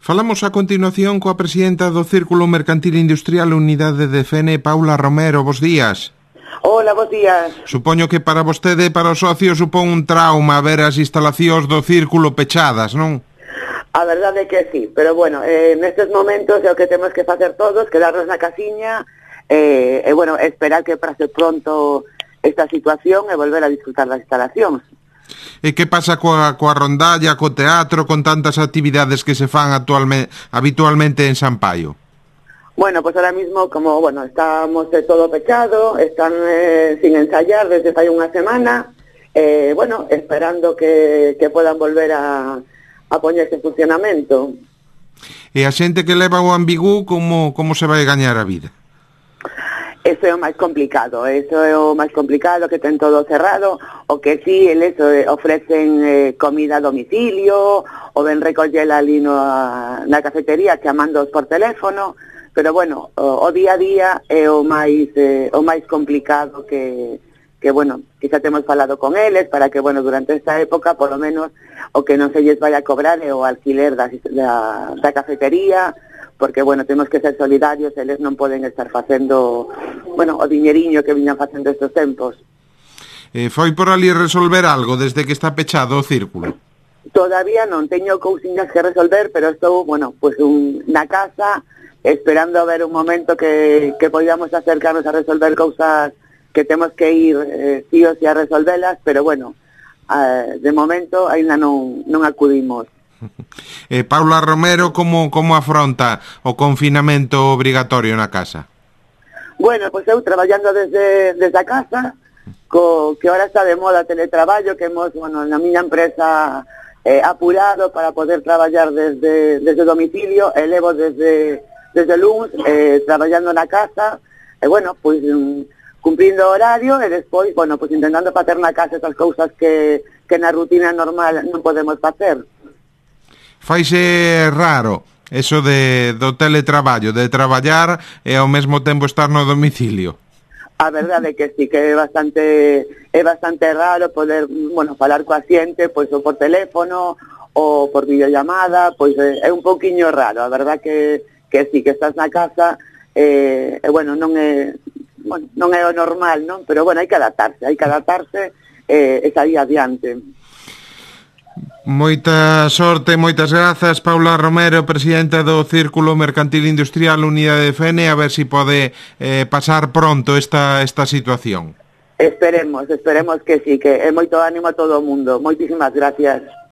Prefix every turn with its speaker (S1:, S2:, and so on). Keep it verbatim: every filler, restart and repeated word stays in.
S1: Falamos a continuación coa presidenta do Círculo Mercantil Industrial Unidade de Fene, Paula Romero. Bos días.
S2: Hola, bos días.
S1: Supoño que para vostede e para os socios supón un trauma ver as instalacións do Círculo pechadas, non?
S2: A verdade é que sí, pero bueno, eh, nestes momentos é o que temos que facer todos, quedarnos na casiña e, eh, eh, bueno, esperar que pase pronto esta situación e volver a disfrutar das instalacións.
S1: E que pasa coa, coa rondalla, co teatro, con tantas actividades que se fan actualmente, habitualmente en San Paio?
S2: Bueno, pues ahora mismo, como, bueno, estamos de todo pechado, están eh, sin ensayar desde fai unha semana, eh, bueno, esperando que, que puedan volver a, a poñerse en funcionamento.
S1: E a xente que leva o ambigú, como, como se vai gañar a vida?
S2: Eso é o máis complicado, eso é o máis complicado, que ten todo cerrado, o que sí, eles eh, ofrecen eh, comida a domicilio, o ven recollela ali no, na cafetería chamándoos por teléfono, pero bueno, o, o día a día é o máis eh, o máis complicado que, que bueno, que xa temos falado con eles, para que, bueno, durante esta época, por lo menos, o que non se lles vai a cobrar é o alquiler da, da, da cafetería, porque, bueno, temos que ser solidarios, eles non poden estar facendo, bueno, o diñeriño que viñan facendo estes tempos.
S1: Eh, foi por ali resolver algo desde que está pechado o círculo?
S2: Todavía non teño cousiñas que resolver, pero estou, bueno, pues un, na casa, esperando a ver un momento que, que podamos acercarnos a resolver cousas que temos que ir eh, sí o sí a resolvelas, pero, bueno, eh, de momento ainda non, non acudimos.
S1: Eh, Paula Romero, como, como afronta o confinamento obrigatorio na casa?
S2: Bueno, pois eu traballando desde, desde a casa, co, que ahora está de moda teletraballo, que hemos, bueno, na miña empresa eh, apurado para poder traballar desde, desde domicilio, e levo desde, desde luns eh, traballando na casa, e bueno, pois um, cumprindo horario, e despois, bueno, pois intentando facer na casa esas cousas que, que na rutina normal non podemos facer.
S1: Faise raro eso de, do teletraballo, de traballar e ao mesmo tempo estar no domicilio?
S2: A verdade é que sí, que é bastante é bastante raro poder, bueno, falar coa xente, pois ou por teléfono ou por videollamada, pois é, é un pouquiño raro, a verdade que que sí, que estás na casa, e eh, bueno, non é, bueno, non é o normal, non? Pero bueno, hai que adaptarse, hai que adaptarse eh, e sair adiante.
S1: Moita sorte, moitas grazas, Paula Romero, presidenta do Círculo Mercantil Industrial Unidade de Fene, a ver si pode eh, pasar pronto esta, esta situación.
S2: Esperemos, esperemos que sí, que é moito ánimo a todo o mundo. Moitísimas gracias.